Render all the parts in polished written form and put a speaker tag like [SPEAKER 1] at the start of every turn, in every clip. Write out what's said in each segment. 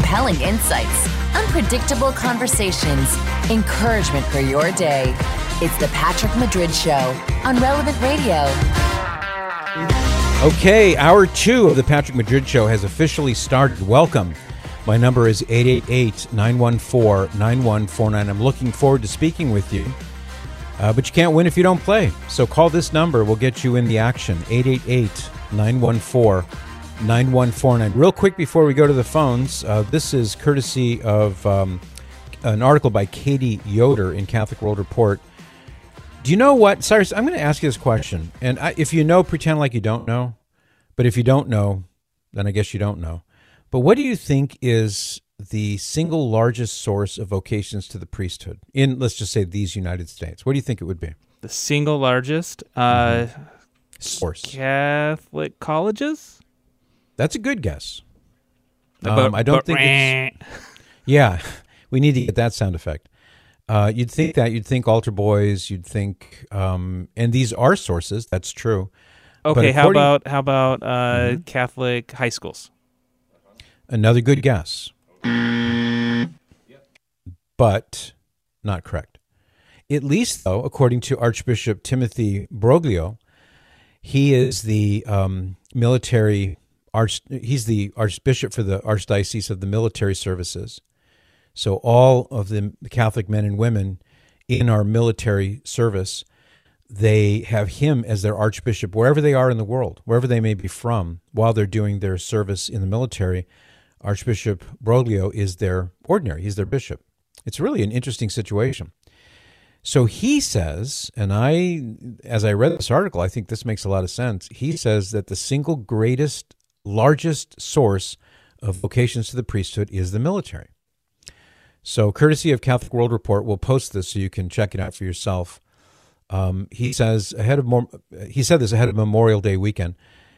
[SPEAKER 1] compelling insights, unpredictable conversations, encouragement for your day. It's the Patrick Madrid Show on Relevant Radio.
[SPEAKER 2] Okay, hour 2 of the Patrick Madrid Show has officially started. Welcome. My number is 888-914-9149. I'm looking forward to speaking with you, but you can't win if you don't play. So call this number. We'll get you in the action, 888-914-9149. Real quick before we go to the phones, this is courtesy of an article by Katie Yoder in Catholic World Report. Do you know what, Cyrus, I'm going to ask you this question, and if you know, pretend like you don't know, but if you don't know, then I guess you don't know. But what do you think is the single largest source of vocations to the priesthood in, let's just say, these United States? What do you think it would be?
[SPEAKER 3] The single largest
[SPEAKER 2] source.
[SPEAKER 3] Catholic colleges?
[SPEAKER 2] That's a good guess. I don't think it's... Yeah, we need to get that sound effect. You'd think that. You'd think altar boys. You'd think... and these are sources. That's true.
[SPEAKER 3] Okay, how about Catholic high schools?
[SPEAKER 2] Another good guess. But not correct. At least, though, according to Archbishop Timothy Broglio, he is the he's the Archbishop for the Archdiocese of the Military Services. So all of the Catholic men and women in our military service, they have him as their Archbishop wherever they are in the world, wherever they may be from, while they're doing their service in the military. Archbishop Broglio is their ordinary. He's their bishop. It's really an interesting situation. So he says, and as I read this article, I think this makes a lot of sense. He says that the single greatest, largest source of vocations to the priesthood is the military. So courtesy of Catholic World Report, we'll post this so you can check it out for yourself. He said this ahead of Memorial Day weekend.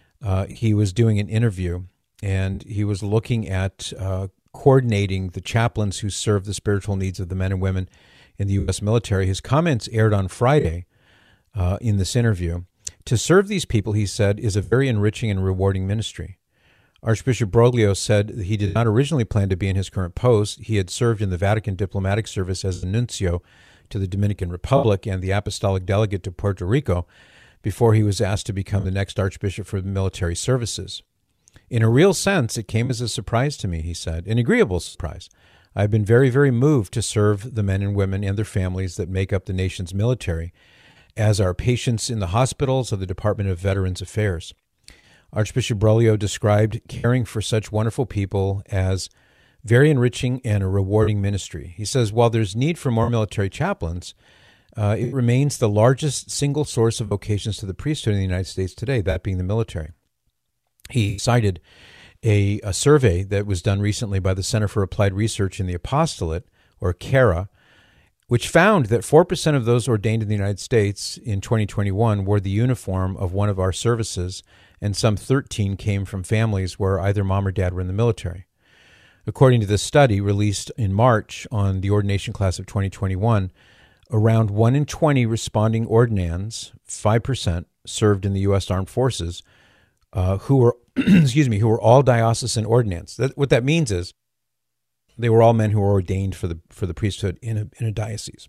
[SPEAKER 2] He was doing an interview, and he was looking at coordinating the chaplains who serve the spiritual needs of the men and women in the U.S. military. His comments aired on Friday in this interview. To serve these people, he said, is a very enriching and rewarding ministry. Archbishop Broglio said he did not originally plan to be in his current post. He had served in the Vatican diplomatic service as a nuncio to the Dominican Republic and the apostolic delegate to Puerto Rico before he was asked to become the next archbishop for the military services. In a real sense, it came as a surprise to me, he said, an agreeable surprise. I've been very, very moved to serve the men and women and their families that make up the nation's military as our patients in the hospitals of the Department of Veterans Affairs. Archbishop Broglio described caring for such wonderful people as very enriching and a rewarding ministry. He says, while there's need for more military chaplains, it remains the largest single source of vocations to the priesthood in the United States today, that being the military. He cited a survey that was done recently by the Center for Applied Research in the Apostolate, or CARA, which found that 4% of those ordained in the United States in 2021 wore the uniform of one of our services, and some 13 came from families where either mom or dad were in the military. According to the study released in March on the ordination class of 2021, around 1 in 20 responding ordinands, 5%, served in the U.S. Armed Forces, who were all diocesan ordinands. What that means is they were all men who were ordained for the priesthood in a diocese.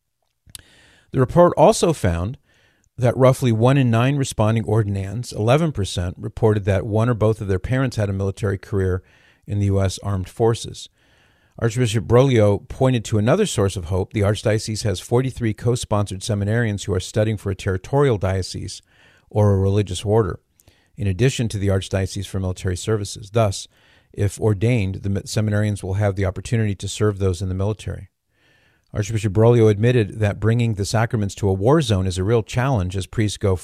[SPEAKER 2] The report also found that roughly 1 in 9 responding ordinands, 11%, reported that one or both of their parents had a military career in the U.S. Armed Forces. Archbishop Broglio pointed to another source of hope. The Archdiocese has 43 co-sponsored seminarians who are studying for a territorial diocese or a religious order, in addition to the Archdiocese for Military Services. Thus, if ordained, the seminarians will have the opportunity to serve those in the military. Archbishop Broglio admitted that bringing the sacraments to a war zone is a real challenge as priests go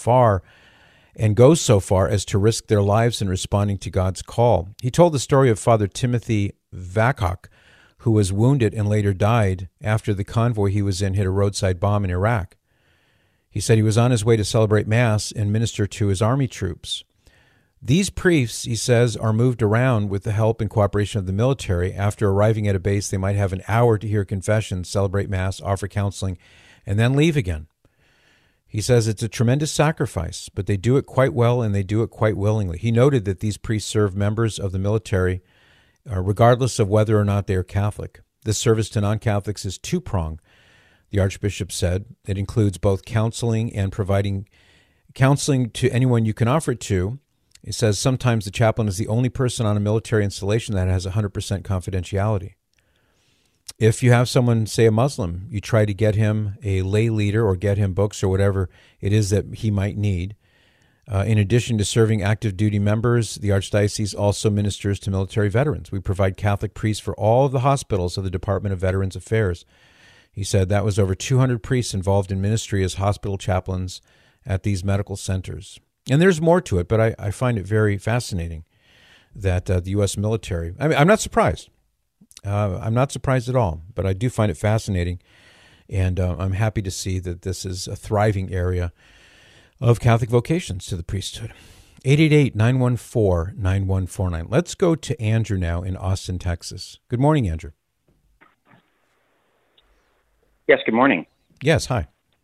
[SPEAKER 2] so far as to risk their lives in responding to God's call. He told the story of Father Timothy Vakok, who was wounded and later died after the convoy he was in hit a roadside bomb in Iraq. He said he was on his way to celebrate Mass and minister to his army troops. These priests, he says, are moved around with the help and cooperation of the military. After arriving at a base, they might have an hour to hear confessions, celebrate Mass, offer counseling, and then leave again. He says it's a tremendous sacrifice, but they do it quite well and they do it quite willingly. He noted that these priests serve members of the military regardless of whether or not they are Catholic. This service to non-Catholics is two-pronged. The Archbishop said it includes both counseling and providing counseling to anyone you can offer it to. He says sometimes the chaplain is the only person on a military installation that has 100% confidentiality. If you have someone, say a Muslim, you try to get him a lay leader or get him books or whatever it is that he might need. In addition to serving active duty members, the Archdiocese also ministers to military veterans. We provide Catholic priests for all of the hospitals of the Department of Veterans Affairs. He said that was over 200 priests involved in ministry as hospital chaplains at these medical centers. And there's more to it, but I find it very fascinating that the U.S. military, I mean, I'm not surprised. I'm not surprised at all, but I do find it fascinating, and I'm happy to see that this is a thriving area of Catholic vocations to the priesthood. 888-914-9149. Let's go to Andrew now in Austin, Texas. Good morning, Andrew.
[SPEAKER 4] Yes, good morning.
[SPEAKER 2] Yes, hi.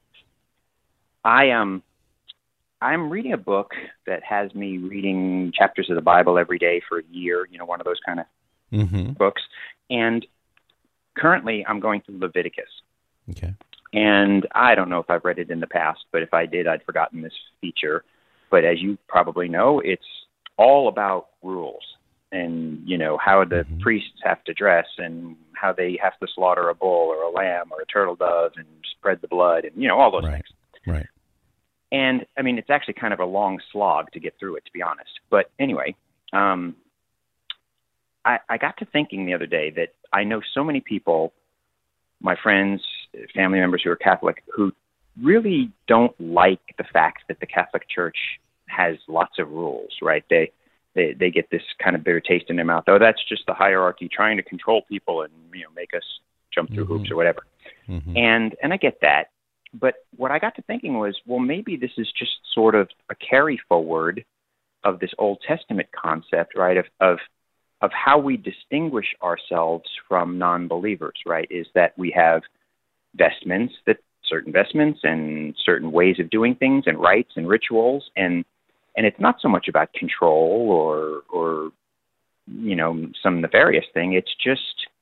[SPEAKER 4] I'm reading a book that has me reading chapters of the Bible every day for a year, one of those kind of books. And currently I'm going through Leviticus.
[SPEAKER 2] Okay.
[SPEAKER 4] And I don't know if I've read it in the past, but if I did, I'd forgotten this feature. But as you probably know, it's all about rules and, how the priests have to dress and how they have to slaughter a bull or a lamb or a turtle dove and spread the blood and, all those things.
[SPEAKER 2] Right.
[SPEAKER 4] And, I mean, it's actually kind of a long slog to get through it, to be honest. But anyway, I got to thinking the other day that I know so many people, my friends, family members who are Catholic, who really don't like the fact that the Catholic Church has lots of rules, right? They get this kind of bitter taste in their mouth. Oh, that's just the hierarchy trying to control people and, make us jump through hoops or whatever. And I get that. But what I got to thinking was, well, maybe this is just sort of a carry forward of this Old Testament concept, right, of how we distinguish ourselves from non-believers, right, is that we have certain vestments and certain ways of doing things and rites and rituals, and it's not so much about control or some nefarious thing. It's just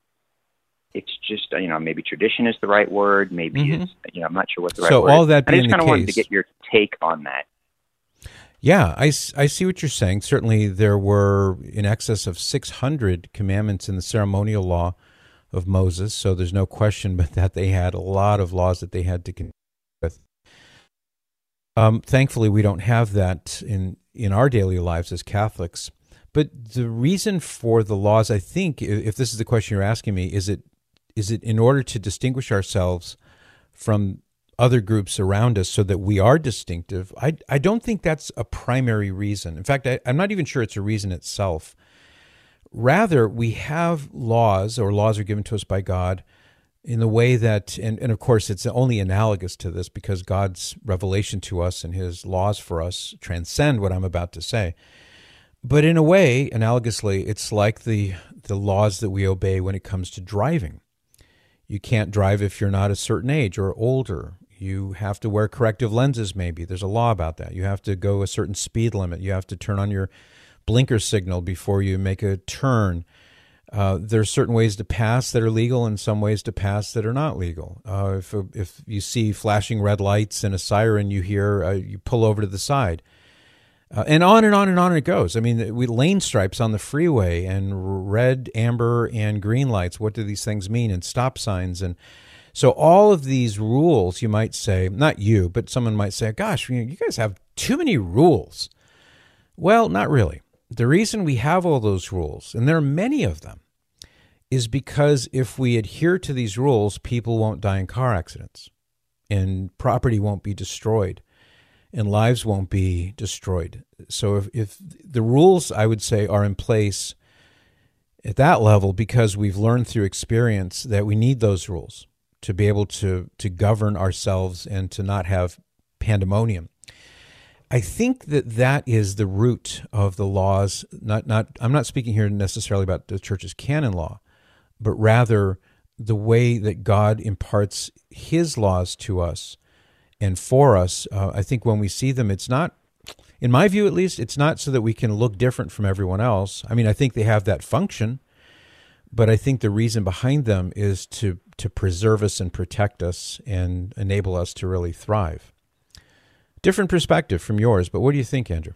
[SPEAKER 4] maybe tradition is the right word. Maybe it's I'm not sure what the right word is.
[SPEAKER 2] So all that being the case,
[SPEAKER 4] I just kind of wanted to get your take on that.
[SPEAKER 2] Yeah, I see what you're saying. Certainly there were in excess of 600 commandments in the ceremonial law of Moses, so there's no question but that they had a lot of laws that they had to contend with. Thankfully, we don't have that in our daily lives as Catholics. But the reason for the laws, I think, if this is the question you're asking me, is it in order to distinguish ourselves from other groups around us so that we are distinctive? I don't think that's a primary reason. In fact, I'm not even sure it's a reason itself. Rather, we have laws, or laws are given to us by God in the way that, and of course it's only analogous to this because God's revelation to us and his laws for us transcend what I'm about to say. But in a way, analogously, it's like the laws that we obey when it comes to driving. You can't drive if you're not a certain age or older. You have to wear corrective lenses maybe. There's a law about that. You have to go a certain speed limit. You have to turn on your blinker signal before you make a turn. There are certain ways to pass that are legal and some ways to pass that are not legal. If you see flashing red lights and a siren you hear, you pull over to the side. And on and on and on it goes. I mean, lane stripes on the freeway and red, amber, and green lights. What do these things mean? And stop signs. And so all of these rules, you might say, not you, but someone might say, gosh, you guys have too many rules. Well, not really. The reason we have all those rules, and there are many of them, is because if we adhere to these rules, people won't die in car accidents, and property won't be destroyed, and lives won't be destroyed. So if the rules, I would say, are in place at that level because we've learned through experience that we need those rules to be able to govern ourselves and to not have pandemonium. I think that is the root of the laws. I'm not speaking here necessarily about the church's canon law, but rather the way that God imparts his laws to us and for us. I think when we see them, it's not, in my view at least, it's not so that we can look different from everyone else. I mean, I think they have that function, But I think the reason behind them is to preserve us and protect us and enable us to really thrive. Different perspective from yours, but what do you think, Andrew?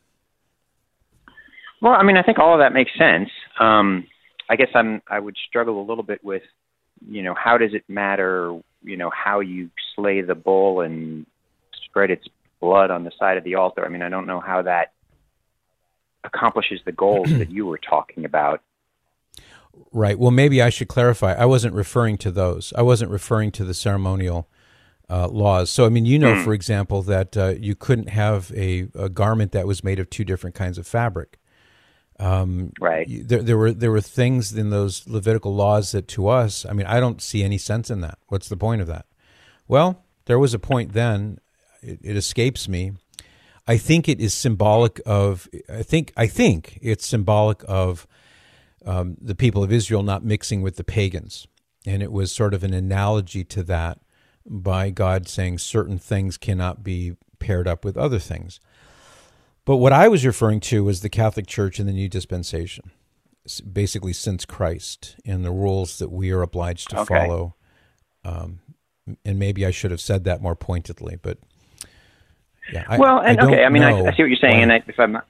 [SPEAKER 4] Well, I mean, I think all of that makes sense. I guess I would struggle a little bit with, how does it matter, how you slay the bull and spread its blood on the side of the altar? I mean, I don't know how that accomplishes the goals that you were talking about.
[SPEAKER 2] Right. Well, maybe I should clarify. I wasn't referring to those. I wasn't referring to the ceremonial laws. So, I mean, for example, that you couldn't have a garment that was made of two different kinds of fabric.
[SPEAKER 4] Right.
[SPEAKER 2] There were things in those Levitical laws that to us, I mean, I don't see any sense in that. What's the point of that? Well, there was a point then. It escapes me. I think it is symbolic of. I think it's symbolic of the people of Israel not mixing with the pagans, and it was sort of an analogy to that by God saying certain things cannot be paired up with other things. But what I was referring to was the Catholic Church in the New Dispensation, basically since Christ, and the rules that we are obliged to follow. And maybe I should have said that more pointedly, but yeah. I
[SPEAKER 4] see what you're saying, and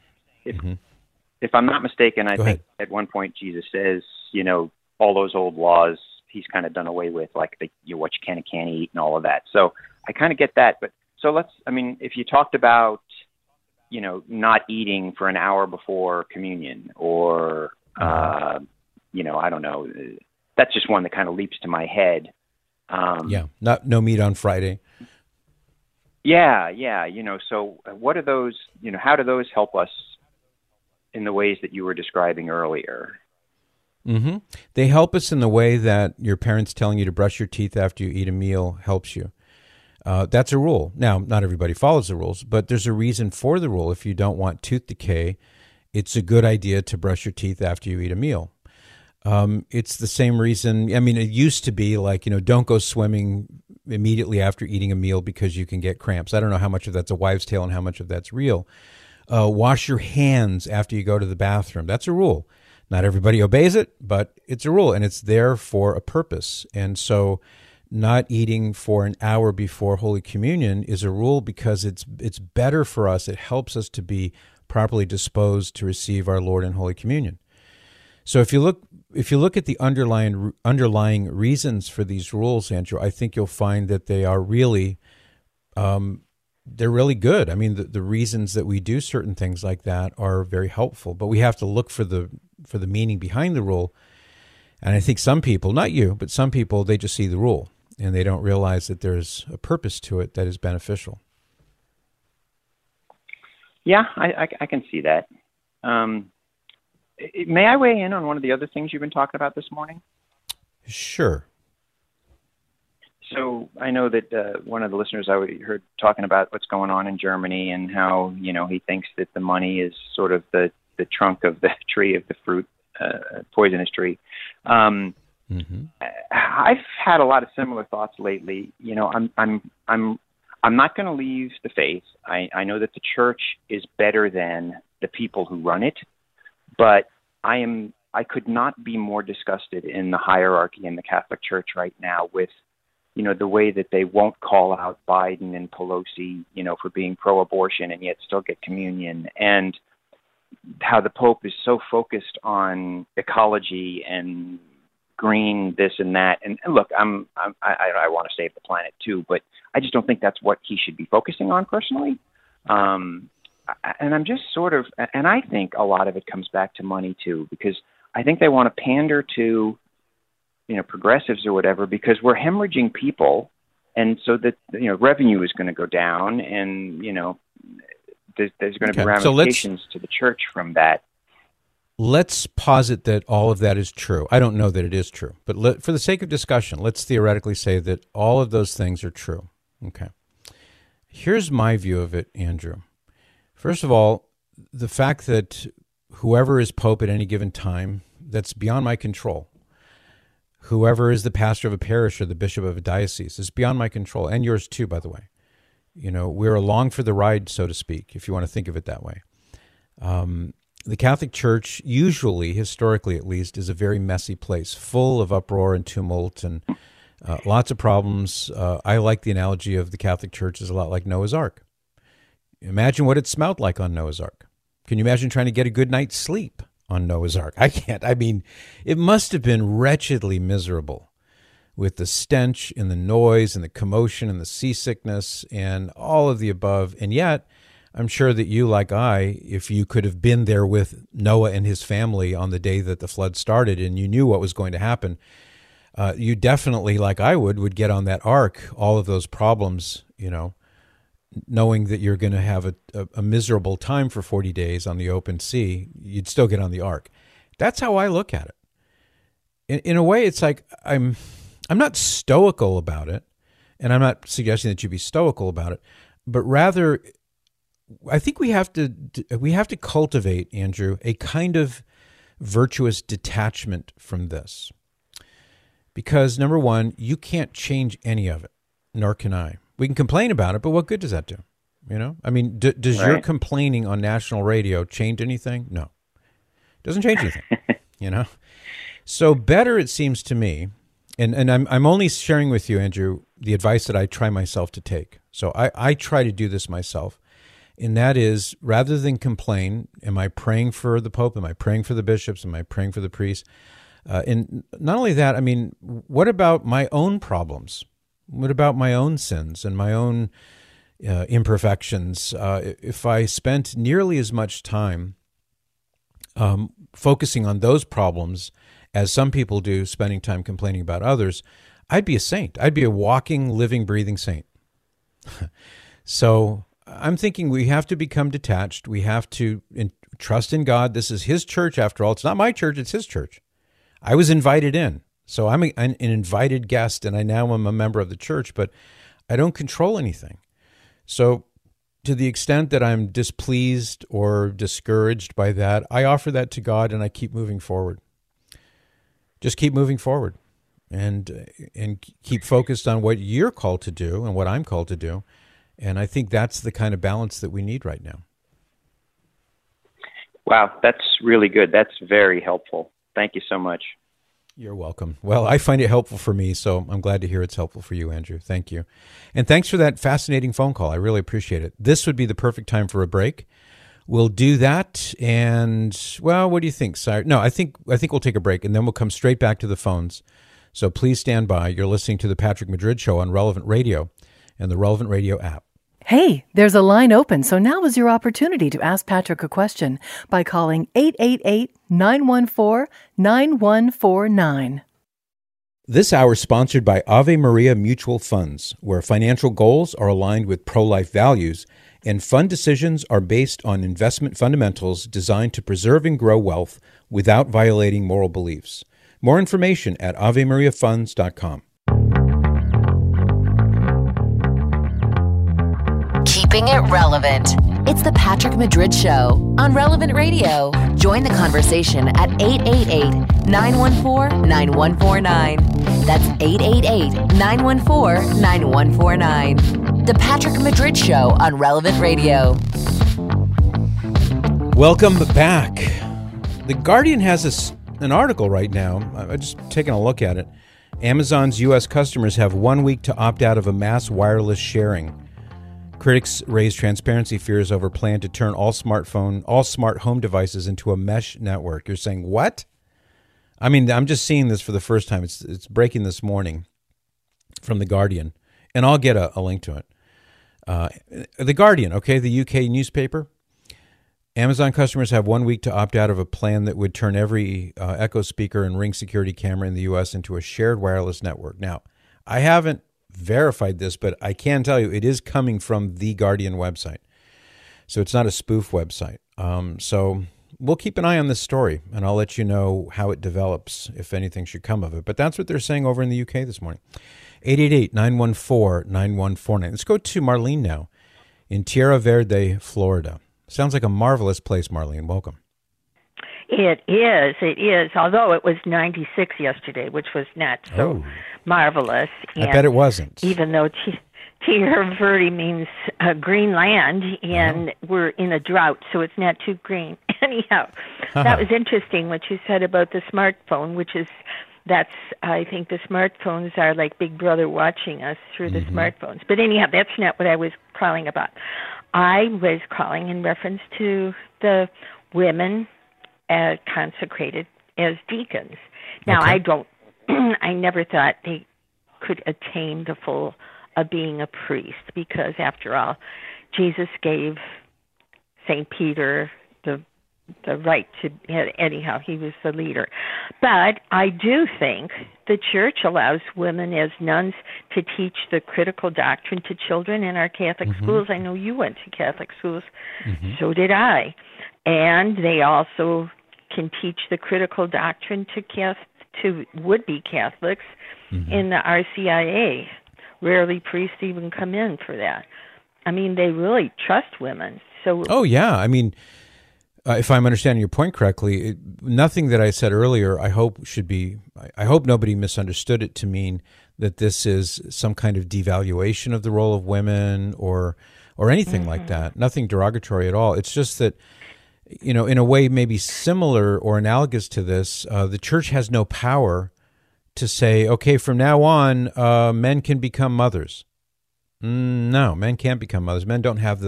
[SPEAKER 4] if I'm not mistaken, I think at one point Jesus says, all those old laws he's kind of done away with, like what you can and can't eat and all of that. So I kind of get that, but so if you talked about not eating for an hour before communion, or, I don't know. That's just one that kind of leaps to my head.
[SPEAKER 2] No meat on Friday.
[SPEAKER 4] Yeah. So what are those, how do those help us in the ways that you were describing earlier?
[SPEAKER 2] Mm-hmm. They help us in the way that your parents telling you to brush your teeth after you eat a meal helps you. That's a rule. Now, not everybody follows the rules, but there's a reason for the rule. If you don't want tooth decay, it's a good idea to brush your teeth after you eat a meal. It's the same reason. I mean, it used to be like, don't go swimming immediately after eating a meal because you can get cramps. I don't know how much of that's a wives' tale and how much of that's real. Wash your hands after you go to the bathroom. That's a rule. Not everybody obeys it, but it's a rule, and it's there for a purpose. And so not eating for an hour before Holy Communion is a rule because it's better for us. It helps us to be properly disposed to receive our Lord in Holy Communion. So if you look at the underlying reasons for these rules, Andrew, I think you'll find that they are really they're really good. I mean, the reasons that we do certain things like that are very helpful, but we have to look for the meaning behind the rule. And I think some people, not you, but some people, they just see the rule and they don't realize that there's a purpose to it that is beneficial.
[SPEAKER 4] Yeah, I can see that. May I weigh in on one of the other things you've been talking about this morning?
[SPEAKER 2] Sure.
[SPEAKER 4] So I know that one of the listeners I heard talking about what's going on in Germany and how, he thinks that the money is sort of the trunk of the tree of the fruit, poisonous tree.
[SPEAKER 2] Mm-hmm.
[SPEAKER 4] I've had a lot of similar thoughts lately. I'm not going to leave the faith. I know that the church is better than the people who run it, but I could not be more disgusted in the hierarchy in the Catholic Church right now with, the way that they won't call out Biden and Pelosi, for being pro-abortion and yet still get communion, and how the Pope is so focused on ecology and green this and that. And look, I want to save the planet too, but I just don't think that's what he should be focusing on personally. And I'm just and I think a lot of it comes back to money too, because I think they want to pander to, progressives or whatever, because we're hemorrhaging people. And so that, revenue is going to go down, and, there's going to be ramifications to the church from that.
[SPEAKER 2] Let's posit that all of that is true. I don't know that it is true, but for the sake of discussion, let's theoretically say that all of those things are true. Okay. Here's my view of it, Andrew. First of all, the fact that whoever is Pope at any given time, that's beyond my control. Whoever is the pastor of a parish or the bishop of a diocese is beyond my control, and yours too, by the way. We're along for the ride, so to speak, if you want to think of it that way. the Catholic Church, usually, historically at least, is a very messy place, full of uproar and tumult and lots of problems. I like the analogy of the Catholic Church is a lot like Noah's Ark. Imagine what it smelled like on Noah's Ark. Can you imagine trying to get a good night's sleep on Noah's Ark? I can't. I mean, it must have been wretchedly miserable with the stench and the noise and the commotion and the seasickness and all of the above. And yet, I'm sure that you, like I, if you could have been there with Noah and his family on the day that the flood started and you knew what was going to happen, you definitely, like I would get on that ark, all of those problems, knowing that you're going to have a miserable time for 40 days on the open sea, you'd still get on the ark. That's how I look at it. In a way, it's like I'm not stoical about it, and I'm not suggesting that you be stoical about it, but rather I think we have to cultivate, Andrew, a kind of virtuous detachment from this. Because, number one, you can't change any of it, nor can I. We can complain about it, but what good does that do? I mean, does your complaining on national radio change anything? No. It doesn't change anything, So better, it seems to me, and I'm only sharing with you, Andrew, the advice that I try myself to take. So I try to do this myself. And that is, rather than complain, am I praying for the Pope? Am I praying for the bishops? Am I praying for the priests? And not only that, I mean, what about my own problems? What about my own sins and my own imperfections? If I spent nearly as much time focusing on those problems as some people do, spending time complaining about others, I'd be a saint. I'd be a walking, living, breathing saint. So I'm thinking we have to become detached. We have to trust in God. This is His church, after all. It's not my church, it's His church. I was invited in. So I'm an invited guest, and I now am a member of the church, but I don't control anything. So to the extent that I'm displeased or discouraged by that, I offer that to God, and I keep moving forward. Just keep moving forward and keep focused on what you're called to do and what I'm called to do. And I think that's the kind of balance that we need right now.
[SPEAKER 4] Wow, that's really good. That's very helpful. Thank you so much.
[SPEAKER 2] You're welcome. Well, I find it helpful for me, so I'm glad to hear it's helpful for you, Andrew. Thank you. And thanks for that fascinating phone call. I really appreciate it. This would be the perfect time for a break. We'll do that, and, well, what do you think, Sire? No, I think we'll take a break, and then we'll come straight back to the phones. So please stand by. You're listening to The Patrick Madrid Show on Relevant Radio and the Relevant Radio app.
[SPEAKER 5] Hey, there's a line open, so now is your opportunity to ask Patrick a question by calling 888-914-9149.
[SPEAKER 2] This hour is sponsored by Ave Maria Mutual Funds, where financial goals are aligned with pro-life values and fund decisions are based on investment fundamentals designed to preserve and grow wealth without violating moral beliefs. More information at AveMariaFunds.com.
[SPEAKER 1] Keeping it relevant. It's the Patrick Madrid Show on Relevant Radio. Join the conversation at 888-914-9149. That's 888-914-9149. The Patrick Madrid Show on Relevant Radio.
[SPEAKER 2] Welcome back. The Guardian has an article right now. I'm just taking a look at it. Amazon's U.S. customers have 1 week to opt out of a mass wireless sharing. Critics raise transparency fears over plan to turn all smart home devices into a mesh network. You're saying, what? I mean, I'm just seeing this for the first time. It's breaking this morning from The Guardian, and I'll get a link to it. The Guardian, okay, the UK newspaper. Amazon customers have 1 week to opt out of a plan that would turn every Echo speaker and Ring security camera in the U.S. into a shared wireless network. Now, I haven't verified this, but I can tell you it is coming from the Guardian website. So it's not a spoof website. So we'll keep an eye on this story, and I'll let you know how it develops, if anything should come of it. But that's what they're saying over in the UK this morning. 888-914-9149. Let's go to Marlene now in Tierra Verde, Florida. Sounds like a marvelous place, Marlene. Welcome.
[SPEAKER 6] It is. Although it was 96 yesterday, which was not so marvelous.
[SPEAKER 2] And I bet it wasn't.
[SPEAKER 6] Even though Tierra Verde means green land, and we're in a drought, so it's not too green. anyhow, that was interesting what you said about the smartphone, I think the smartphones are like Big Brother watching us through the smartphones. But anyhow, that's not what I was calling about. I was calling in reference to the women consecrated as deacons. Now,
[SPEAKER 2] Okay.
[SPEAKER 6] I never thought they could attain the full of being a priest, because after all, Jesus gave St. Peter the right to, anyhow, he was the leader. But I do think the church allows women as nuns to teach the critical doctrine to children in our Catholic schools. I know you went to Catholic schools. So did I. And they also can teach the critical doctrine to would-be Catholics in the RCIA. Rarely priests even come in for that. I mean, they really trust women. So.
[SPEAKER 2] Oh, yeah. I mean, if I'm understanding your point correctly, nothing that I said earlier, I hope nobody misunderstood it to mean that this is some kind of devaluation of the role of women or anything like that. Nothing derogatory at all. It's just that, in a way maybe similar or analogous to this, the church has no power to say, okay, from now on, men can become mothers. No, men can't become mothers. Men don't have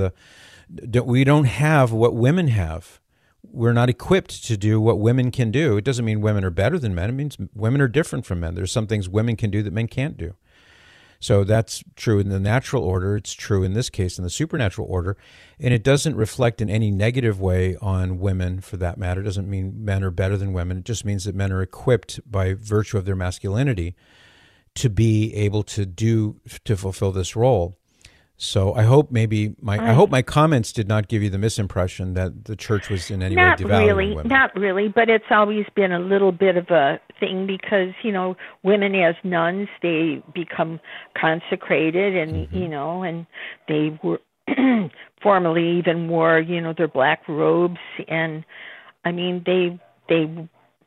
[SPEAKER 2] we don't have what women have. We're not equipped to do what women can do. It doesn't mean women are better than men. It means women are different from men. There's some things women can do that men can't do. So that's true in the natural order. It's true in this case in the supernatural order. And it doesn't reflect in any negative way on women, for that matter. It doesn't mean men are better than women. It just means that men are equipped by virtue of their masculinity to be able to fulfill this role. So I hope my comments did not give you the misimpression that the church was in any way devaluing women.
[SPEAKER 6] Not really, but it's always been a little bit of a thing because, women as nuns, they become consecrated and, and they were formerly even wore, their black robes. And I mean, they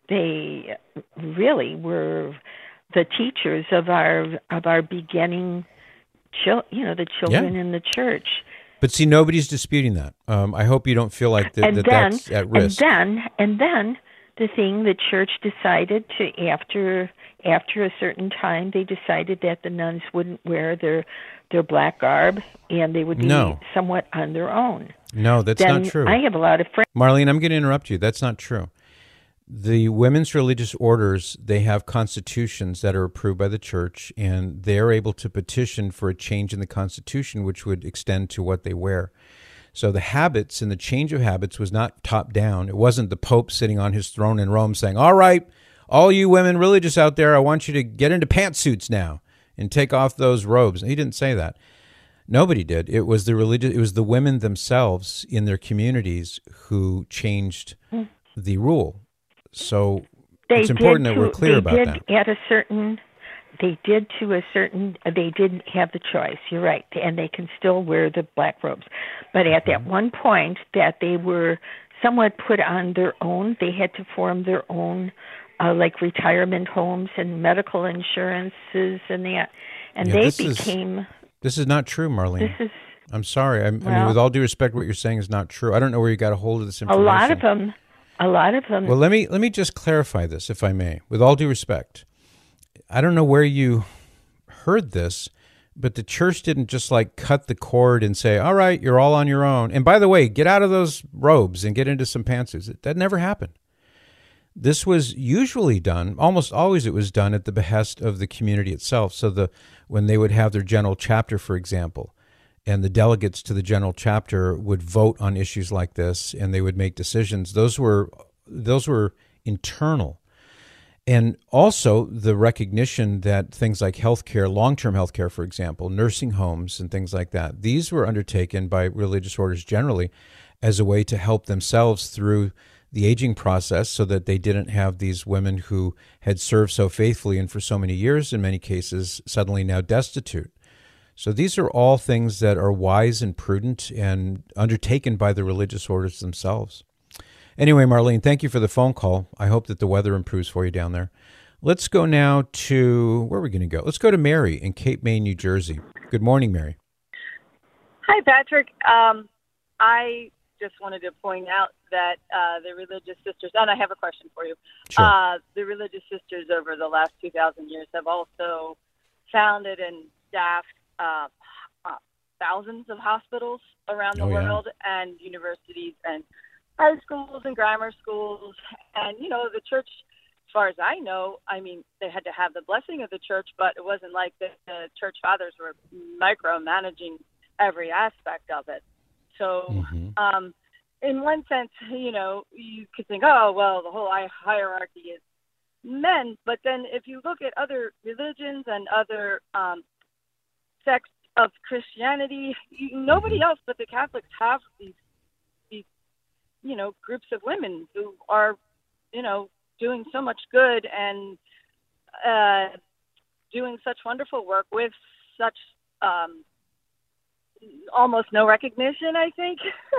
[SPEAKER 6] really were the teachers of our beginning the children in the church.
[SPEAKER 2] But see, nobody's disputing that. I hope you don't feel like that's at risk.
[SPEAKER 6] And then the thing, the church decided to, after a certain time, they decided that the nuns wouldn't wear their black garb and they would be somewhat on their own.
[SPEAKER 2] No, that's not true.
[SPEAKER 6] I have a lot of friends.
[SPEAKER 2] Marlene, I'm going to interrupt you. That's not true. The women's religious orders, they have constitutions that are approved by the church, and they're able to petition for a change in the constitution, which would extend to what they wear. So the habits and the change of habits was not top down. It wasn't the Pope sitting on his throne in Rome saying, all right, all you women religious out there, I want you to get into pantsuits now and take off those robes. He didn't say that. Nobody did. It was the women themselves in their communities who changed the rule. So it's important that we're clear about that.
[SPEAKER 6] They didn't have the choice, you're right, and they can still wear the black robes. But at that one point that they were somewhat put on their own, they had to form their own like retirement homes and medical insurances and that. And
[SPEAKER 2] This is not true, Marlene. I'm sorry. I mean, with all due respect, what you're saying is not true. I don't know where you got a hold of this information.
[SPEAKER 6] A lot of them.
[SPEAKER 2] Well, let me just clarify this, if I may, with all due respect. I don't know where you heard this, but the church didn't just cut the cord and say, all right, you're all on your own. And by the way, get out of those robes and get into some pantsuits. That never happened. This was usually done, almost always it was done at the behest of the community itself. So when they would have their general chapter, for example, and the delegates to the general chapter would vote on issues like this, and they would make decisions. Those were internal. And also the recognition that things like healthcare, long-term healthcare, for example, nursing homes and things like that, these were undertaken by religious orders generally as a way to help themselves through the aging process so that they didn't have these women who had served so faithfully and for so many years, in many cases, suddenly now destitute. So these are all things that are wise and prudent and undertaken by the religious orders themselves. Anyway, Marlene, thank you for the phone call. I hope that the weather improves for you down there. Let's go now to, where are we going to go? Let's go to Mary in Cape May, New Jersey. Good morning, Mary.
[SPEAKER 7] Hi, Patrick. I just wanted to point out that the Religious Sisters, and I have a question for you.
[SPEAKER 2] Sure.
[SPEAKER 7] The Religious Sisters over the last 2,000 years have also founded and staffed thousands of hospitals around the world, and universities and high schools and grammar schools. And, you know, the church, as far as I know, I mean, they had to have the blessing of the church, but it wasn't like the church fathers were micromanaging every aspect of it. So, in one sense, you know, you could think, oh, well, the whole hierarchy is men. But then if you look at other religions and other sects of Christianity, nobody else but the Catholics have these, you know, groups of women who are, you know, doing so much good and doing such wonderful work with such almost no recognition, I think.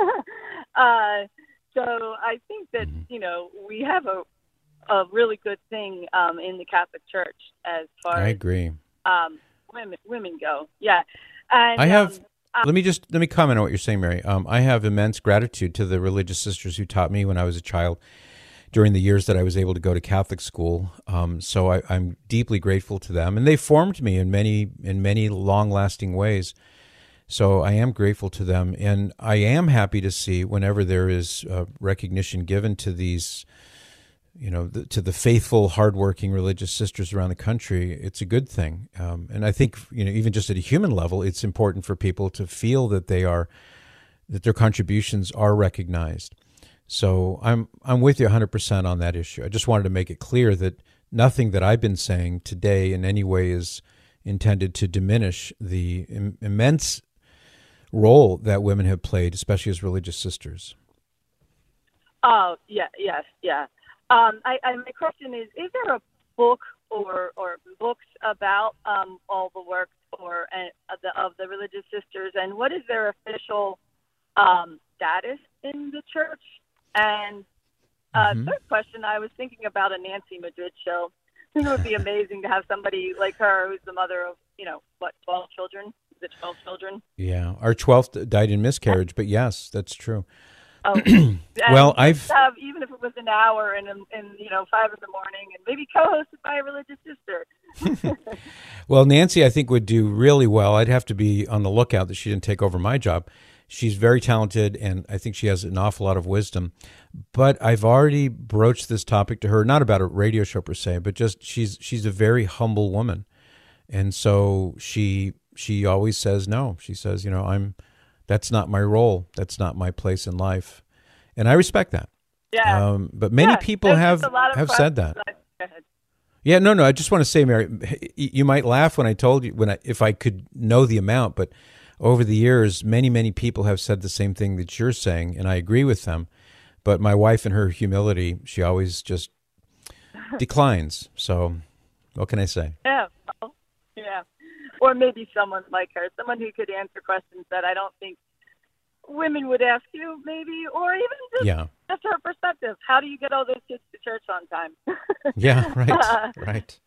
[SPEAKER 7] So I think that, you know, we have a really good thing in the Catholic Church as far
[SPEAKER 2] I agree.
[SPEAKER 7] as women go. Yeah. And
[SPEAKER 2] I have let me comment on what you're saying, Mary. I have immense gratitude to the religious sisters who taught me when I was a child during the years that I was able to go to Catholic school. So I'm deeply grateful to them, and they formed me in many long-lasting ways. So I am grateful to them, and I am happy to see whenever there is recognition given to these, you know, to the faithful, hardworking religious sisters around the country. It's a good thing, and I think, you know, even just at a human level, it's important for people to feel that that their contributions are recognized. So I'm with you 100% on that issue. I just wanted to make it clear that nothing that I've been saying today in any way is intended to diminish the immense role that women have played, especially as religious sisters.
[SPEAKER 7] Oh, yeah, yes, yeah. My question is there a book or books about all the work of the religious sisters, and what is their official status in the church? And third question, I was thinking about a Nancy Madrid show. I think it would be amazing to have somebody like her, who's the mother of, 12 children. Is it 12 children?
[SPEAKER 2] Yeah, our 12th died in miscarriage, but yes, that's true.
[SPEAKER 7] Oh,
[SPEAKER 2] well,
[SPEAKER 7] even if it was an hour and 5 in the morning, and maybe co-hosted by a religious sister.
[SPEAKER 2] Well, Nancy, I think, would do really well. I'd have to be on the lookout that she didn't take over my job. She's very talented, and I think she has an awful lot of wisdom. But I've already broached this topic to her, not about a radio show per se, but just she's a very humble woman, and so she always says no. She says, that's not my role. That's not my place in life. And I respect that.
[SPEAKER 7] Yeah.
[SPEAKER 2] But many people have said that. Yeah, no. I just want to say, Mary, you might laugh when I told you, if I could know the amount, but over the years, many, many people have said the same thing that you're saying, and I agree with them. But my wife, in her humility, she always just declines. So what can I say?
[SPEAKER 7] Yeah. Yeah. Or maybe someone like her, someone who could answer questions that I don't think women would ask you, maybe, or even just her perspective. How do you get all those kids to church on time?
[SPEAKER 2] Yeah, right.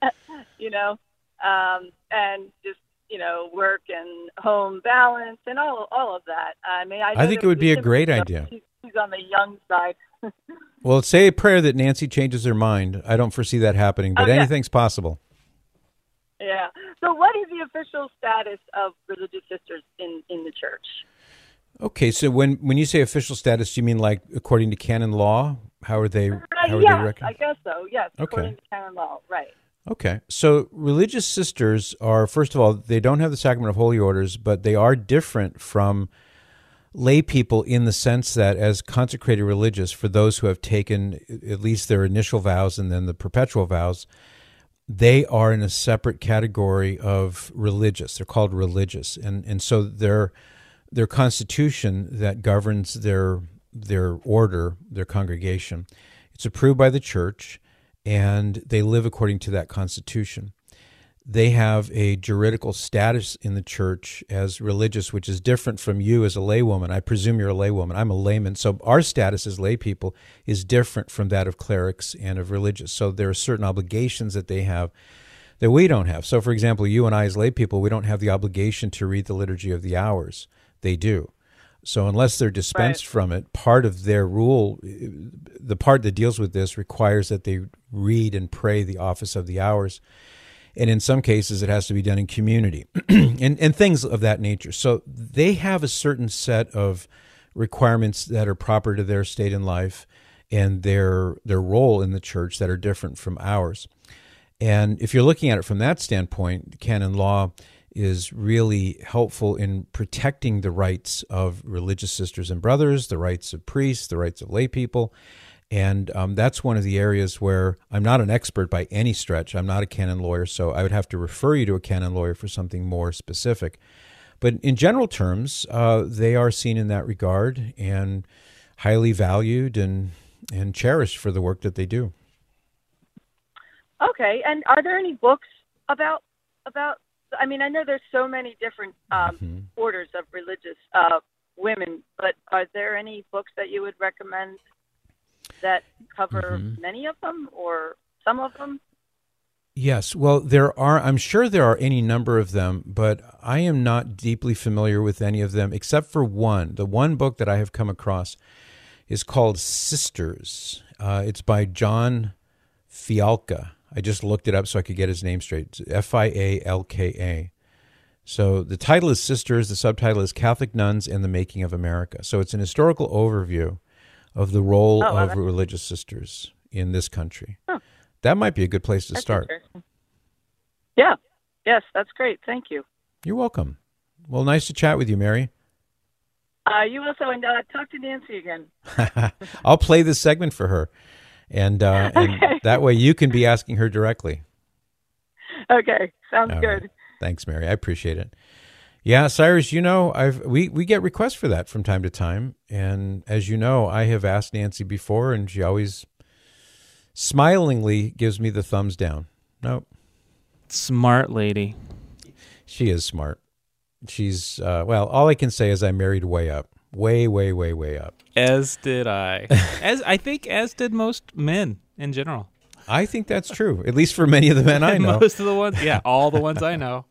[SPEAKER 7] And just, work and home balance and all of that.
[SPEAKER 2] I think it would be a great idea.
[SPEAKER 7] She's on the young side.
[SPEAKER 2] Well, say a prayer that Nancy changes her mind. I don't foresee that happening, but anything's possible.
[SPEAKER 7] Yeah. So what is the official status of religious sisters in the church?
[SPEAKER 2] Okay, so when you say official status, do you mean like according to canon law? How are they recognized?
[SPEAKER 7] I guess so, yes,
[SPEAKER 2] okay.
[SPEAKER 7] According to canon law, right.
[SPEAKER 2] Okay, so religious sisters are, first of all, they don't have the sacrament of holy orders, but they are different from lay people in the sense that as consecrated religious, for those who have taken at least their initial vows and then the perpetual vows, they are in a separate category of religious. They're called religious. And so their constitution that governs their order, their congregation, it's approved by the church, and they live according to that constitution. They have a juridical status in the church as religious, which is different from you as a laywoman. I presume you're a laywoman. I'm a layman. So our status as lay people is different from that of clerics and of religious. So there are certain obligations that they have that we don't have. So, for example, you and I as lay people, we don't have the obligation to read the Liturgy of the Hours. They do. So unless they're dispensed from it, part of their rule, the part that deals with this, requires that they read and pray the office of the hours. And in some cases, it has to be done in community and things of that nature. So they have a certain set of requirements that are proper to their state in life and their role in the church that are different from ours. And if you're looking at it from that standpoint, canon law is really helpful in protecting the rights of religious sisters and brothers, the rights of priests, the rights of lay people. And that's one of the areas where I'm not an expert by any stretch. I'm not a canon lawyer, so I would have to refer you to a canon lawyer for something more specific. But in general terms, they are seen in that regard and highly valued and cherished for the work that they do.
[SPEAKER 7] Okay, and are there any books about? I mean, I know there's so many different orders of religious women, but are there any books that you would recommend that cover many of them or some of them?
[SPEAKER 2] Yes, well, I'm sure there are any number of them, but I am not deeply familiar with any of them except for one. The one book that I have come across is called Sisters. It's by John Fialka. I just looked it up so I could get his name straight. It's Fialka. So the title is Sisters. The subtitle is Catholic Nuns and the Making of America. So it's an historical overview of the role of religious sisters in this country. Huh. That might be a good place to start.
[SPEAKER 7] Yeah. Yes, that's great. Thank you.
[SPEAKER 2] You're welcome. Well, nice to chat with you, Mary.
[SPEAKER 7] You also, and talk to Nancy again.
[SPEAKER 2] I'll play this segment for her. And that way you can be asking her directly.
[SPEAKER 7] Okay, sounds good.
[SPEAKER 2] Right. Thanks, Mary. I appreciate it. Yeah, Cyrus, we get requests for that from time to time. And as you know, I have asked Nancy before, and she always smilingly gives me the thumbs down. Nope.
[SPEAKER 3] Smart lady.
[SPEAKER 2] She is smart. She's, all I can say is I married way up. Way, way, way, way up.
[SPEAKER 3] As did I. As did most men in general.
[SPEAKER 2] I think that's true, at least for many of the men I know.
[SPEAKER 3] Most of the ones, all the ones I know.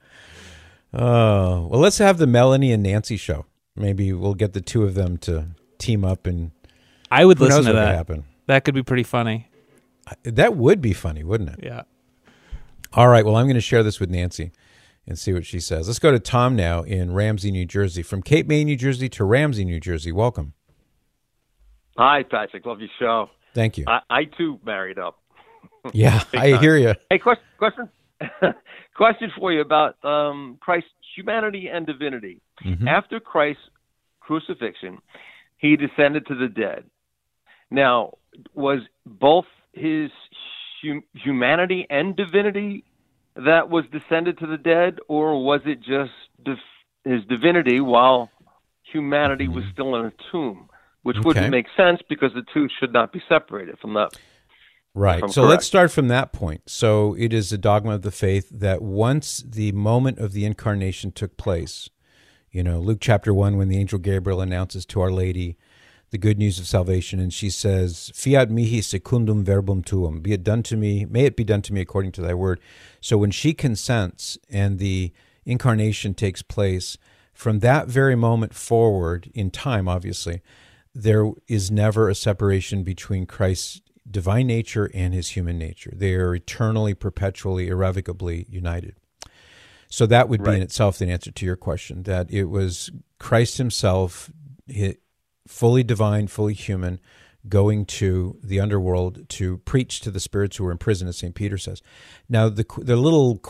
[SPEAKER 2] Oh, well, let's have the Melanie and Nancy show. Maybe we'll get the two of them to team up, and
[SPEAKER 3] I would listen to that.
[SPEAKER 2] Happen.
[SPEAKER 3] That could be pretty funny.
[SPEAKER 2] That would be funny, wouldn't it?
[SPEAKER 3] Yeah.
[SPEAKER 2] All right, well, I'm going to share this with Nancy and see what she says. Let's go to Tom now in Ramsey, New Jersey. From Cape May, New Jersey to Ramsey, New Jersey. Welcome.
[SPEAKER 8] Hi, Patrick. Love your show.
[SPEAKER 2] Thank you.
[SPEAKER 8] I too married up.
[SPEAKER 2] Yeah, I hear you.
[SPEAKER 8] Hey, question for you about Christ's humanity and divinity. Mm-hmm. After Christ's crucifixion, he descended to the dead. Now, was both his humanity and divinity that was descended to the dead, or was it just his divinity while humanity was still in a tomb, which wouldn't make sense because the two should not be separated from that.
[SPEAKER 2] Right. So let's start from that point. So it is a dogma of the faith that once the moment of the incarnation took place, Luke chapter 1, when the angel Gabriel announces to Our Lady the good news of salvation, and she says, "Fiat mihi secundum verbum tuum, be it done to me, may it be done to me according to thy word." So when she consents and the incarnation takes place, from that very moment forward in time, obviously, there is never a separation between Christ's divine nature and his human nature. They are eternally, perpetually, irrevocably united. So that would be in itself the answer to your question, that it was Christ himself, fully divine, fully human, going to the underworld to preach to the spirits who were in prison, as St. Peter says. Now, the little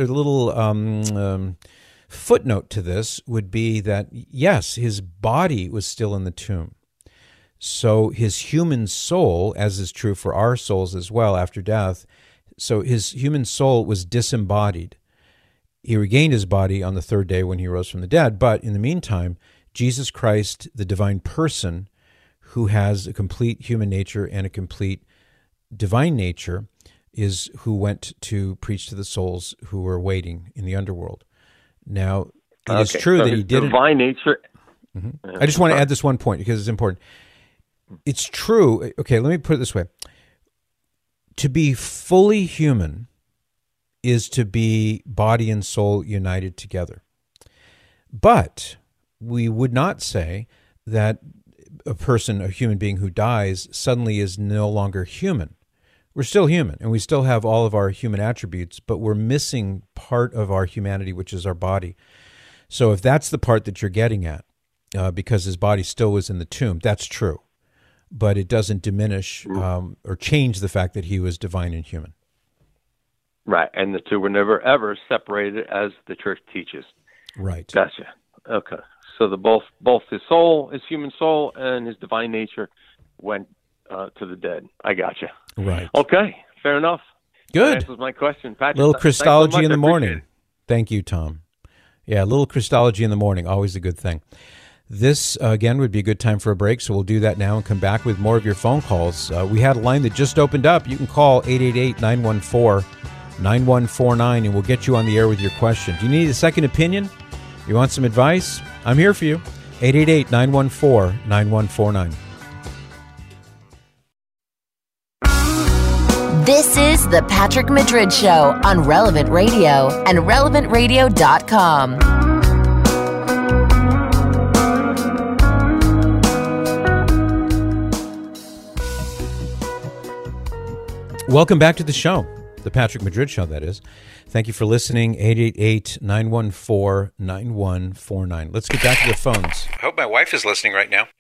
[SPEAKER 2] footnote to this would be that, yes, his body was still in the tomb. So his human soul, as is true for our souls as well after death, so his human soul was disembodied. He regained his body on the third day when he rose from the dead, but in the meantime, Jesus Christ, the divine person who has a complete human nature and a complete divine nature, is who went to preach to the souls who were waiting in the underworld. Now, it is true that he did
[SPEAKER 8] divine nature.
[SPEAKER 2] Mm-hmm. I just want to add this one point because it's important. It's true. Okay, let me put it this way. To be fully human is to be body and soul united together. But we would not say that a human being who dies, suddenly is no longer human. We're still human, and we still have all of our human attributes, but we're missing part of our humanity, which is our body. So if that's the part that you're getting at, because his body still was in the tomb, that's true. But it doesn't diminish or change the fact that he was divine and human.
[SPEAKER 8] Right, and the two were never, ever separated as the church teaches.
[SPEAKER 2] Right.
[SPEAKER 8] Gotcha. Okay. So both his soul, his human soul, and his divine nature went to the dead. I gotcha.
[SPEAKER 2] Right.
[SPEAKER 8] Okay, fair enough.
[SPEAKER 2] Good.
[SPEAKER 8] That was my question, Patrick.
[SPEAKER 2] Little Christology
[SPEAKER 8] so much.
[SPEAKER 2] in the morning. Thank you, Tom. Yeah, a little Christology in the morning, always a good thing. This, again, would be a good time for a break, so we'll do that now and come back with more of your phone calls. We had a line that just opened up. You can call 888-914-9149, and we'll get you on the air with your question. Do you need a second opinion? You want some advice? I'm here for you. 888-914-9149.
[SPEAKER 1] This is the Patrick Madrid Show on Relevant Radio and RelevantRadio.com.
[SPEAKER 2] Welcome back to the show, the Patrick Madrid Show, that is. Thank you for listening. 888-914-9149. Let's get back to the phones. I hope my wife is listening right now.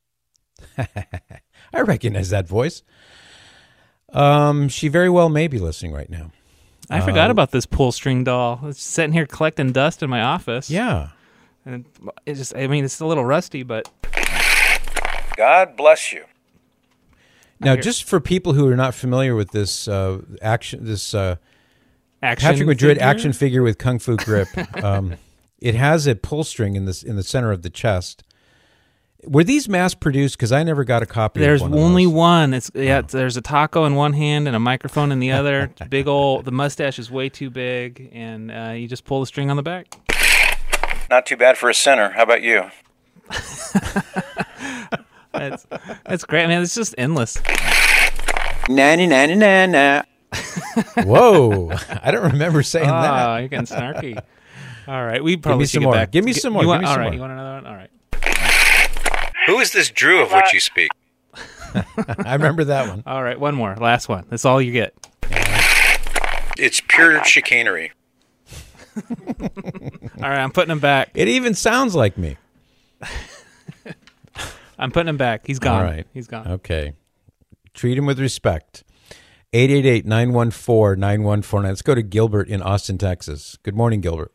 [SPEAKER 2] I recognize that voice. She very well may be listening right now.
[SPEAKER 3] I forgot about this pull string doll. It's sitting here collecting dust in my office.
[SPEAKER 2] Yeah.
[SPEAKER 3] And it's a little rusty, but...
[SPEAKER 2] God bless you. Now, just for people who are not familiar with this Patrick Madrid action figure with Kung Fu grip, it has a pull string in the center of the chest. Were these mass produced? Because I never got a copy.
[SPEAKER 3] There's
[SPEAKER 2] of one
[SPEAKER 3] only
[SPEAKER 2] of those.
[SPEAKER 3] one. There's a taco in one hand and a microphone in the other. Big old. The mustache is way too big, and you just pull the string on the back.
[SPEAKER 2] Not too bad for a sinner. How about you?
[SPEAKER 3] That's great, man. It's just endless.
[SPEAKER 2] Na. Whoa! I don't remember saying that.
[SPEAKER 3] Oh, you're getting snarky. All right, we probably should
[SPEAKER 2] more.
[SPEAKER 3] get back.
[SPEAKER 2] Give me some more.
[SPEAKER 3] All right, you want another one? All right.
[SPEAKER 2] Who is this Drew of which you speak? I remember that one.
[SPEAKER 3] All right, one more. Last one. That's all you get.
[SPEAKER 2] It's pure chicanery.
[SPEAKER 3] All right, I'm putting him back.
[SPEAKER 2] It even sounds like me.
[SPEAKER 3] I'm putting him back. He's gone.
[SPEAKER 2] All right.
[SPEAKER 3] He's gone.
[SPEAKER 2] Okay. Treat him with respect. 888-914-9149. Let's go to Gilbert in Austin, Texas. Good morning, Gilbert.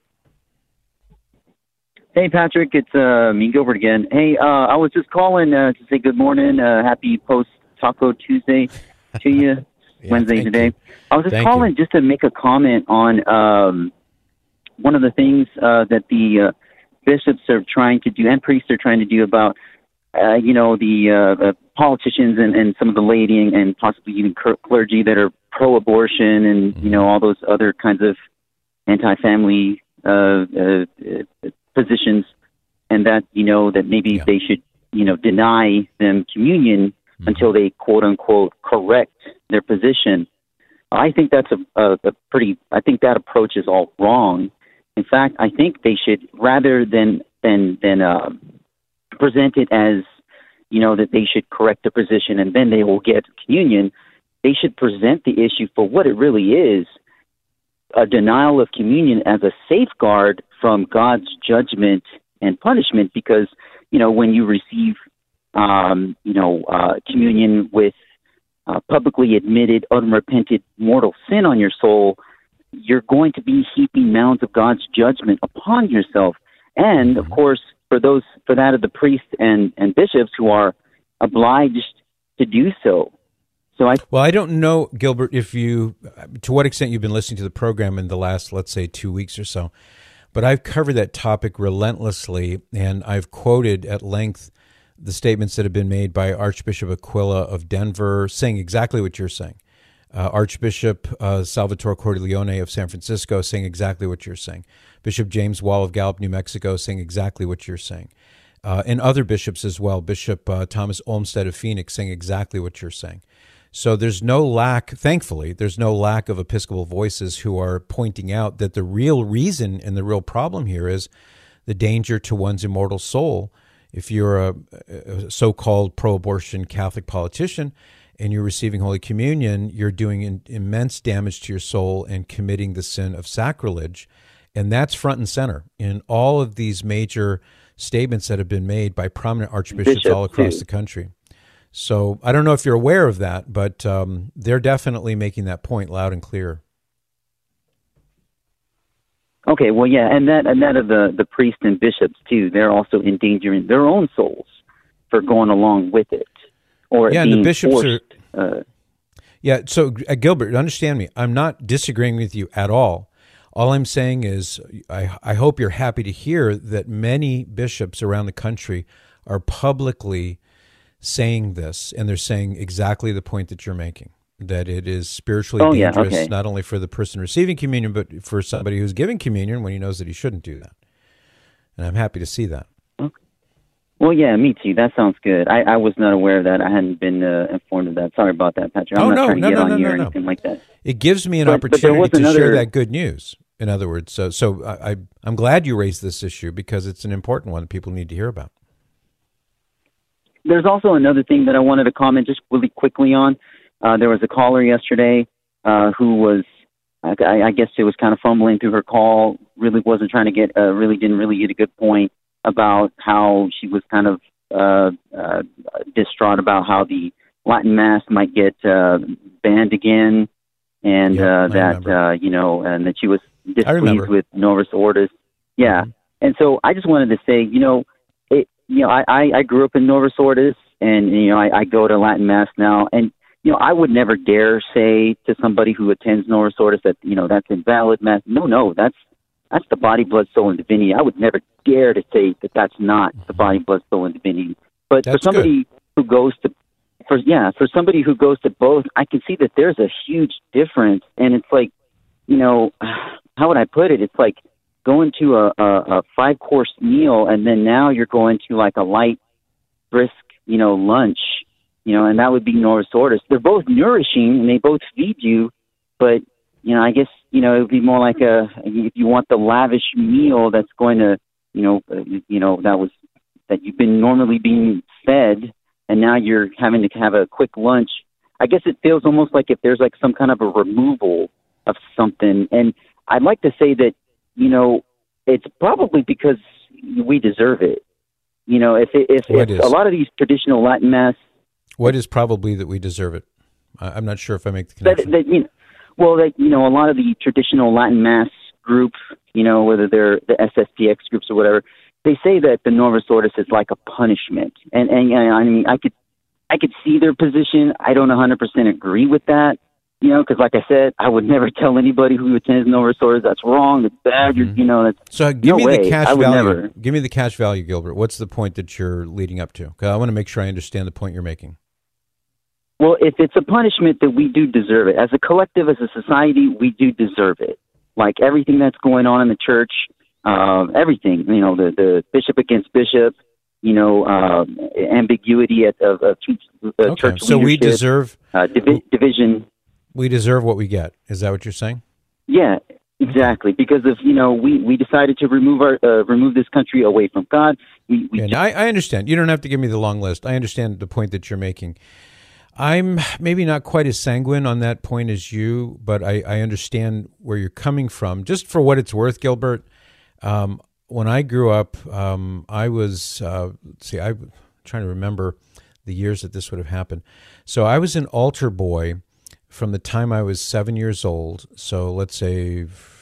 [SPEAKER 9] Hey, Patrick. It's me, Gilbert, again. Hey, I was just calling to say good morning. Happy post-Taco Tuesday to you. Wednesday today. I was just calling just to make a comment on one of the things that the bishops are trying to do and priests are trying to do about the politicians and some of the laity and possibly even clergy that are pro-abortion and, all those other kinds of anti-family positions, and that, that maybe they should, deny them communion until they, quote-unquote, correct their position. I think that's I think that approach is all wrong. In fact, I think they should, rather than present it as, that they should correct the position and then they will get communion, they should present the issue for what it really is, a denial of communion as a safeguard from God's judgment and punishment, because, when you receive, communion with publicly admitted, unrepented mortal sin on your soul, you're going to be heaping mounds of God's judgment upon yourself. And, of course, for that of the priests and bishops who are obliged to do so.
[SPEAKER 2] Well, I don't know, Gilbert, to what extent you've been listening to the program in the last, let's say, 2 weeks or so, but I've covered that topic relentlessly, and I've quoted at length the statements that have been made by Archbishop Aquila of Denver, saying exactly what you're saying. Archbishop Salvatore Cordileone of San Francisco saying exactly what you're saying. Bishop James Wall of Gallup, New Mexico saying exactly what you're saying. And other bishops as well. Bishop Thomas Olmsted of Phoenix saying exactly what you're saying. So there's no lack, thankfully, there's no lack of Episcopal voices who are pointing out that the real reason and the real problem here is the danger to one's immortal soul If you're a so-called pro-abortion Catholic politician and you're receiving Holy Communion, you're doing immense damage to your soul and committing the sin of sacrilege. And that's front and center in all of these major statements that have been made by prominent archbishops all across the country. So I don't know if you're aware of that, but they're definitely making that point loud and clear.
[SPEAKER 9] Okay, well, yeah, and that of the priests and bishops too. They're also endangering their own souls for going along with it, or
[SPEAKER 2] yeah,
[SPEAKER 9] being
[SPEAKER 2] and the bishops
[SPEAKER 9] forced,
[SPEAKER 2] are. Yeah, so Gilbert, understand me. I'm not disagreeing with you at all. All I'm saying is, I hope you're happy to hear that many bishops around the country are publicly saying this, and they're saying exactly the point that you're making. That it is spiritually dangerous, not only for the person receiving communion, but for somebody who's giving communion when he knows that he shouldn't do that. And I'm happy to see that.
[SPEAKER 9] Okay. Well, yeah, me too. That sounds good. I was not aware of that. I hadn't been informed of that. Sorry about that, Patrick. I'm not trying to get on here or anything like that.
[SPEAKER 2] It gives me an opportunity to share that good news. In other words, so I'm glad you raised this issue because it's an important one that people need to hear about.
[SPEAKER 9] There's also another thing that I wanted to comment just really quickly on. There was a caller yesterday who was, I guess it was kind of fumbling through her call, really wasn't trying to get, didn't really get a good point about how she was kind of distraught about how the Latin Mass might get banned again, and and that she was displeased with Novus Ordo. Yeah, mm-hmm. And so I just wanted to say, I grew up in Novus Ordo, and I go to Latin Mass now, and I would never dare say to somebody who attends Novus Ordo that that's invalid Mass. No, that's the body, blood, soul, and divinity. I would never dare to say that that's not the body, blood, soul, and divinity. But for somebody who goes to somebody who goes to both, I can see that there's a huge difference, and it's like, how would I put it? It's like going to a 5-course meal, and then now you're going to like a light, brisk, lunch, and that would be Novus Ordo. They're both nourishing, and they both feed you, but, I guess, it would be more like if you want the lavish meal that's going to, that you've been normally being fed, and now you're having to have a quick lunch. I guess it feels almost like if there's like some kind of a removal of something. And I'd like to say that, it's probably because we deserve it. If a lot of these traditional Latin Mass.
[SPEAKER 2] What is probably that we deserve it? I'm not sure if I make the connection.
[SPEAKER 9] A lot of the traditional Latin Mass groups, whether they're the SSPX groups or whatever, they say that the Novus Ordo is like a punishment. And I mean, I could see their position. I don't 100% agree with that. Because like I said, I would never tell anybody who attends Novus Ordo that's wrong, that's bad.
[SPEAKER 2] Mm-hmm.
[SPEAKER 9] So
[SPEAKER 2] give me the cash value. Give me the cash value, Gilbert. What's the point that you're leading up to? Because I want to make sure I understand the point you're making.
[SPEAKER 9] Well, if it's a punishment, that we do deserve it. As a collective, as a society, we do deserve it. Like everything that's going on in the church, everything. The bishop against bishop. Ambiguity of church leadership.
[SPEAKER 2] So we deserve
[SPEAKER 9] division.
[SPEAKER 2] We deserve what we get. Is that what you're saying?
[SPEAKER 9] Yeah, exactly. Okay. Because of we decided to remove this country away from God.
[SPEAKER 2] I understand. You don't have to give me the long list. I understand the point that you're making. I'm maybe not quite as sanguine on that point as you, but I understand where you're coming from. Just for what it's worth, Gilbert, when I grew up, I was, I'm trying to remember the years that this would have happened. So I was an altar boy from the time I was 7 years old. So let's say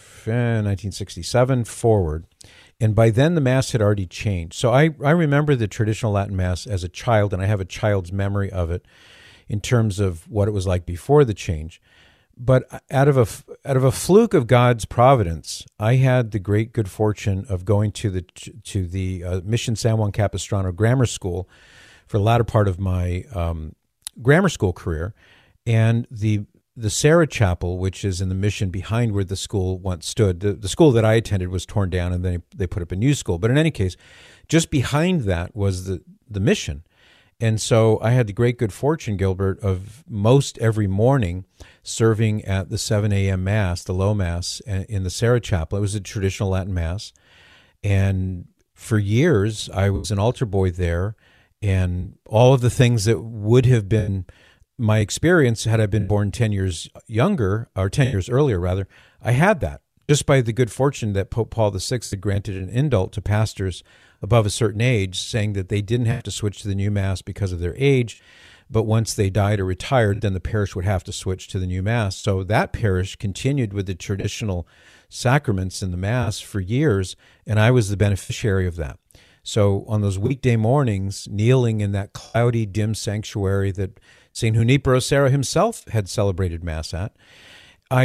[SPEAKER 2] 1967 forward. And by then the Mass had already changed. So I remember the traditional Latin Mass as a child, and I have a child's memory of it in terms of what it was like before the change. But out of a fluke of God's providence, I had the great good fortune of going to the Mission San Juan Capistrano Grammar School for the latter part of my grammar school career, and the Sarah Chapel, which is in the mission behind where the school once stood. The school that I attended was torn down, and then they put up a new school. But in any case, just behind that was the mission. And so I had the great good fortune, Gilbert, of most every morning serving at the 7 a.m. Mass, the low Mass, in the Sarah Chapel. It was a traditional Latin Mass. And for years, I was an altar boy there, and all of the things that would have been my experience had I been born 10 years younger, or 10 years earlier, rather, I had that. Just by the good fortune that Pope Paul VI had granted an indult to pastors above a certain age, saying that they didn't have to switch to the new Mass because of their age, but once they died or retired, then the parish would have to switch to the new Mass. So that parish continued with the traditional sacraments in the Mass for years, and I was the beneficiary of that. So on those weekday mornings, kneeling in that cloudy, dim sanctuary that St. Junipero Serra himself had celebrated Mass at, I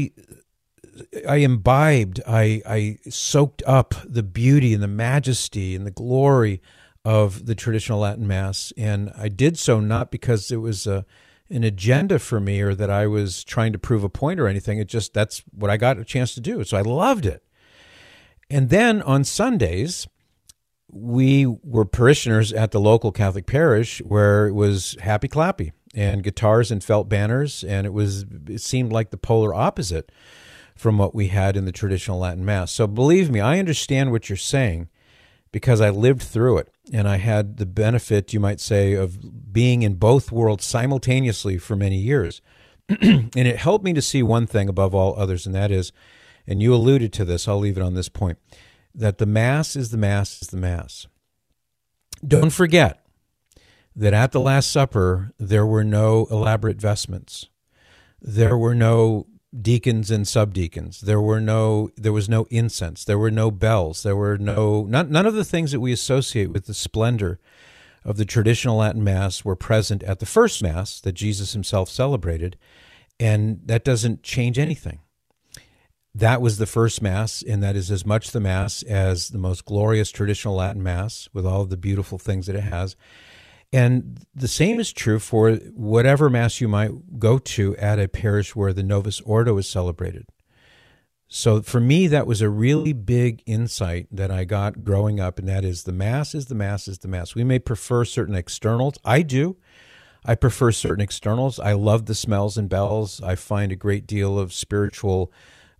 [SPEAKER 2] imbibed, I soaked up the beauty and the majesty and the glory of the traditional Latin Mass. And I did so not because it was an agenda for me or that I was trying to prove a point or anything. It just, that's what I got a chance to do. So I loved it. And then on Sundays, we were parishioners at the local Catholic parish where it was happy clappy and guitars and felt banners. And it seemed like the polar opposite from what we had in the traditional Latin Mass. So believe me, I understand what you're saying because I lived through it. And I had the benefit, you might say, of being in both worlds simultaneously for many years. And it helped me to see one thing above all others, and that is, and you alluded to this, I'll leave it on this point, that the Mass is the Mass is the Mass. Don't forget that at the Last Supper, there were no elaborate vestments. There were no deacons and subdeacons. There was no incense. There were no bells. There were none of the things that we associate with the splendor of the traditional Latin Mass were present at the first Mass that Jesus himself celebrated, and that doesn't change anything. That was the first Mass, and that is as much the Mass as the most glorious traditional Latin Mass with all of the beautiful things that it has. And the same is true for whatever Mass you might go to at a parish where the Novus Ordo is celebrated. So for me, that was a really big insight that I got growing up, and that is the Mass is the Mass is the Mass. We may prefer certain externals. I do. I prefer certain externals. I love the smells and bells. I find a great deal of spiritual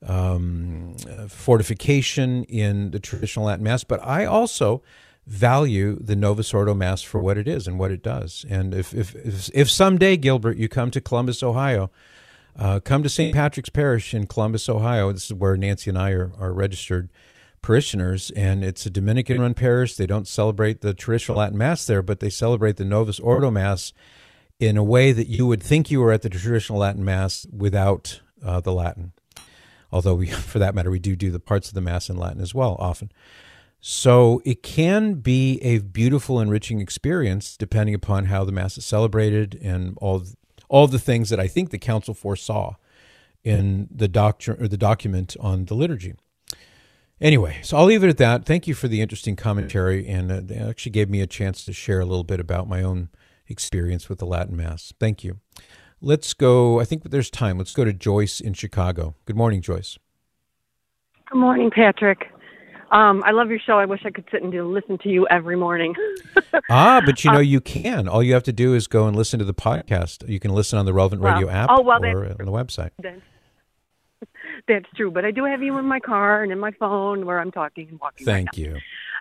[SPEAKER 2] fortification in the traditional Latin Mass, but I also value the Novus Ordo Mass for what it is and what it does. And if someday, Gilbert, you come to Columbus, Ohio, come to St. Patrick's Parish in Columbus, Ohio. This is where Nancy and I are registered parishioners, and it's a Dominican-run parish. They don't celebrate the traditional Latin Mass there, but they celebrate the Novus Ordo Mass in a way that you would think you were at the traditional Latin Mass without the Latin. Although, for that matter, we do the parts of the Mass in Latin as well, often. So it can be a beautiful, enriching experience depending upon how the Mass is celebrated and all the things that I think the Council foresaw in the doctrine or the document on the liturgy. Anyway, so I'll leave it at that. Thank you for the interesting commentary, and it actually gave me a chance to share a little bit about my own experience with the Latin Mass. Thank you. Let's go, I think there's time. Let's go to Joyce in Chicago. Good morning, Joyce.
[SPEAKER 10] Good morning, Patrick. I love your show. I wish I could sit and listen to you every morning.
[SPEAKER 2] But you can. All you have to do is go and listen to the podcast. You can listen on the Relevant Radio app or on the website.
[SPEAKER 10] That's true. But I do have you in my car and in my phone where I'm talking and walking.
[SPEAKER 2] Thank you.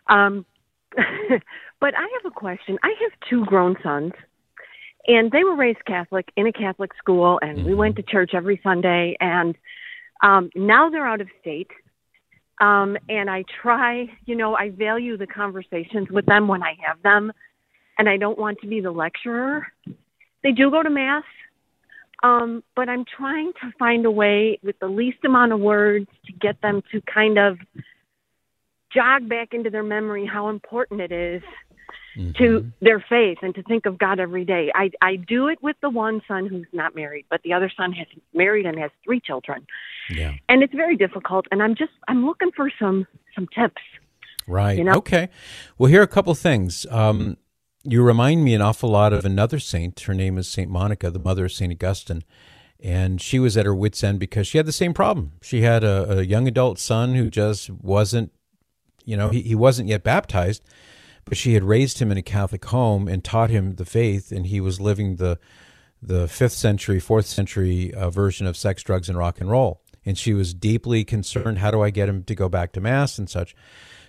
[SPEAKER 10] But I have a question. I have two grown sons, and they were raised Catholic in a Catholic school, and we went to church every Sunday. And now they're out of state. And I try, I value the conversations with them when I have them, and I don't want to be the lecturer. They do go to Mass, but I'm trying to find a way with the least amount of words to get them to kind of jog back into their memory how important it is to their faith and to think of God every day. I do it with the one son who's not married, but the other son has married and has 3 children.
[SPEAKER 2] Yeah.
[SPEAKER 10] And it's very difficult, and I'm looking for some tips.
[SPEAKER 2] Right. Okay. Well, here are a couple things. You remind me an awful lot of another saint. Her name is St. Monica, the mother of St. Augustine. And she was at her wit's end because she had the same problem. She had a young adult son who just wasn't, he wasn't yet baptized, but she had raised him in a Catholic home and taught him the faith, and he was living the 5th century, 4th century version of sex, drugs, and rock and roll. And she was deeply concerned, how do I get him to go back to Mass and such?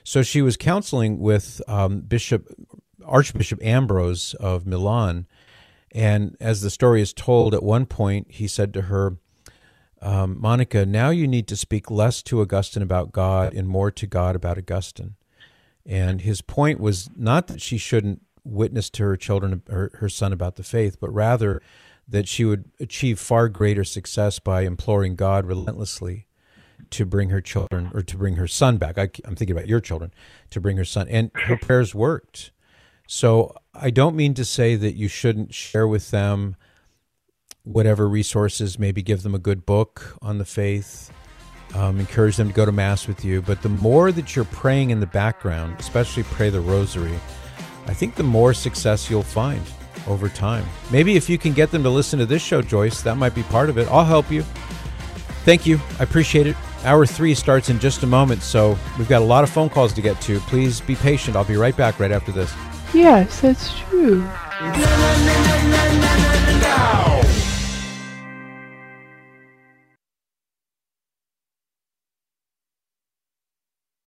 [SPEAKER 2] So she was counseling with Archbishop Ambrose of Milan, and as the story is told, at one point he said to her, Monica, now you need to speak less to Augustine about God and more to God about Augustine. And his point was not that she shouldn't witness to her children, her son about the faith, but rather that she would achieve far greater success by imploring God relentlessly to bring her children, or to bring her son back. I'm thinking about your children, to bring her son. And her prayers worked. So I don't mean to say that you shouldn't share with them whatever resources, maybe give them a good book on the faith, encourage them to go to Mass with you. But the more that you're praying in the background, especially pray the Rosary, I think the more success you'll find over time. Maybe if you can get them to listen to this show, Joyce, that might be part of it. I'll help you. Thank you. I appreciate it. Hour 3 starts in just a moment, so we've got a lot of phone calls to get to. Please be patient. I'll be right back right after this.
[SPEAKER 11] Yes, that's true.